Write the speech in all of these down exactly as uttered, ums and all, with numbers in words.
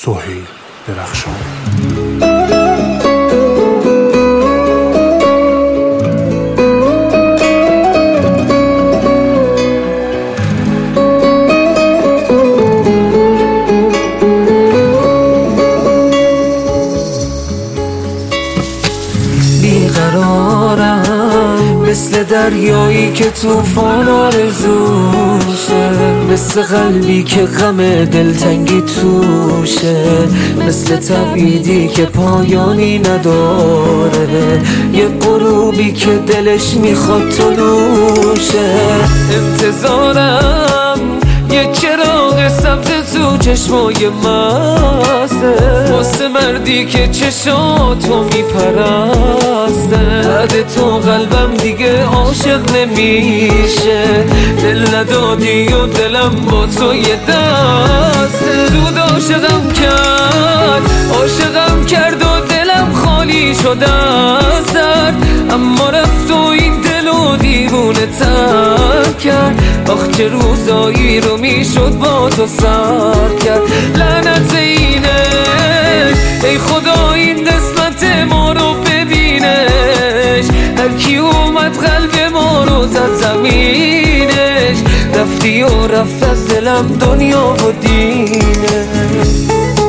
سهیل درخشان. بیقرارم مثل دریایی که توفان آرزوشه، مثل قلبی که غم دلتنگی توشه، مثل تبعیدی که پایانی نداره، یه غروبی که دلش میخواد طلوشه. انتظارم یه چراغ سبز تو چشمای ماسته، واسه مردی که چشاتو میپرسته. بعد تو قلبم دیگه عاشق نمیشه، دل ندادی و دلم با تو یه دسته. زود عاشقم کرد، عاشقم کرد و دلم خالی شده از درد، اما رفت و این دل و دیوونه تر کرد. آخ چه روزایی رو میشد با تو سر کرد. لعنت اینش، ای خدا این قسمت ما رو ببینش. هر کی اومد قلب ما رو زد زمینش، رفتی و رفت از دلم دنیا و دینش.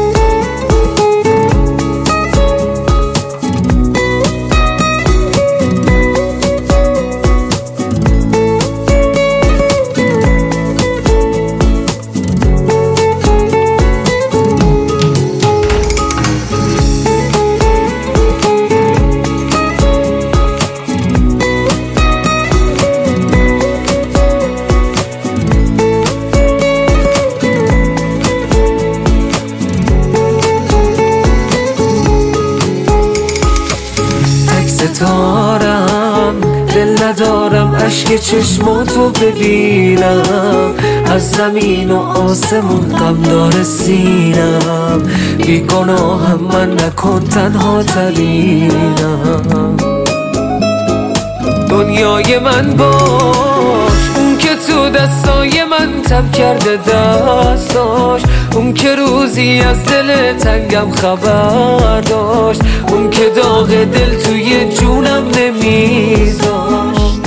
ستارم دل ندارم اشک چشماتو ببینم، از زمین و آسمون غم داره سینم. بی گناهم من نکن تنها ترینم. دنیای من باش، اون که تو دستای من تب کرده دستاش، اون که روزی از دل تنگم خبر داشت، اون که داغ دل توی جونم نمیذاشت.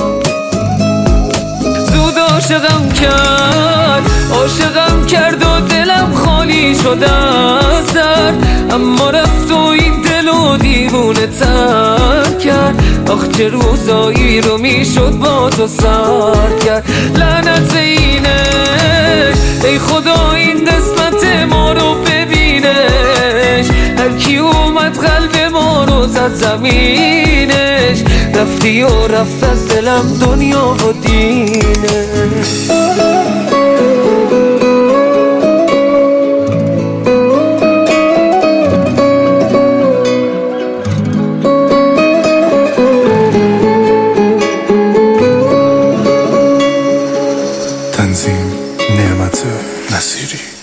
زود عاشقم کرد، عاشقم کرد و دلم خالی شده از درد، اما رفت و این دل و دیوونه تر کرد. آخ چه روزایی رو میشد با تو سر کرد. لعنت اینش، ای خدا این قسمت ما رو ببینش. هر کی اومد قلب ما رو زد زمینش، رفتی و رفت از دلم دنیا و دینش. تنظیم نعمت نصیری.